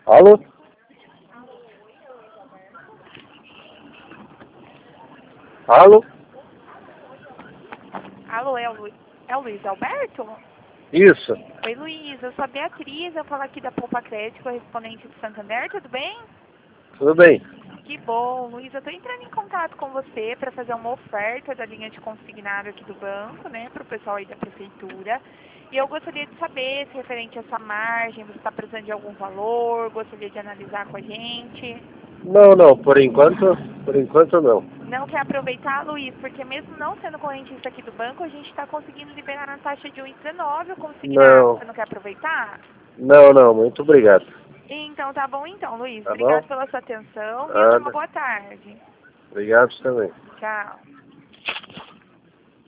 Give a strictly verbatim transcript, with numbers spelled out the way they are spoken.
Alô? Alô? Alô, é o, Lu... é o Luiz Alberto? Isso. Oi, Luiz, eu sou a Beatriz, eu falo aqui da Poupa Crédito, correspondente do Santander, tudo bem? Tudo bem? Que bom, Luiz, eu estou entrando em contato com você para fazer uma oferta da linha de consignado aqui do banco, né, para o pessoal aí da prefeitura. E eu gostaria de saber se referente a essa margem, você está precisando de algum valor, gostaria de analisar com a gente. Não, não, por enquanto, por enquanto não. Não quer aproveitar, Luiz, porque mesmo não sendo correntista aqui do banco, a gente está conseguindo liberar na taxa de um vírgula dezenove o consignado. Não, Você não quer aproveitar? não, não, muito obrigado. Então tá bom então, Luiz. Tá bom? Obrigado pela sua atenção. Tenha uma Nada. boa tarde. Obrigado também. Tchau.